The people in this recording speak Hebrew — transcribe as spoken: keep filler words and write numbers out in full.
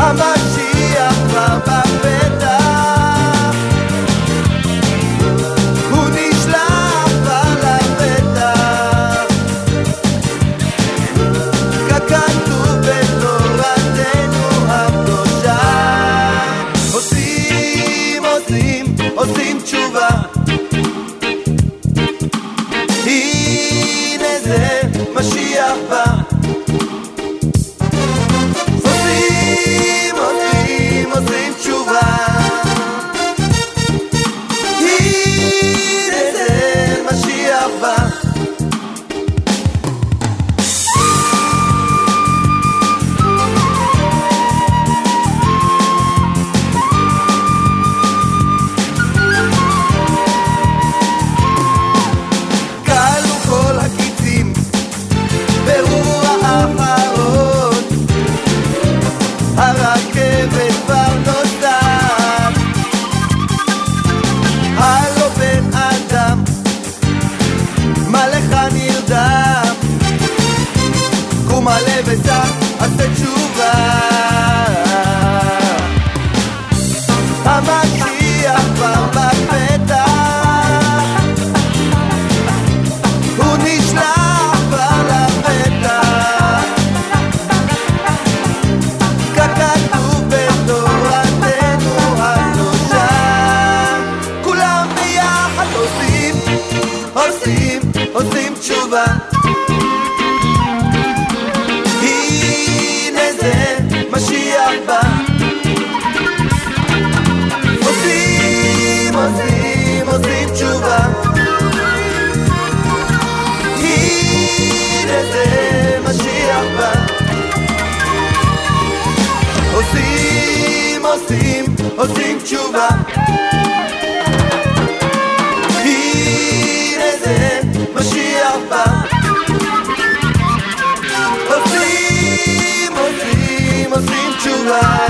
המשיח כבר בפתח, הוא נשלח כבר לפתח, ככתוב בתורתנו הקדושה. עושים, עושים, עושים תשובה, הנה זה משיח בא. עושים, עושים, עושים תשובה, הנה זה משיח בא. כלו כל הקיצים ברוח האחרון, הרכבת כבר נוסעת. הלו בן אדם, מה לך נרדם? קום עלה וצח, עשה תשובה. המשיח כבר בפתח, הוא נשלח כבר לפתח, ככתוב בתורתנו הקדושה. כולם ביחד עושים, עושים, עושים תשובה, הנה זה משיח בא. עושים, עושים, עושים תשובה, הנה זה משיח בא. עושים, עושים, עושים תשובה, הנה זה משיח בא. עושים, עושים, עושים תשובה.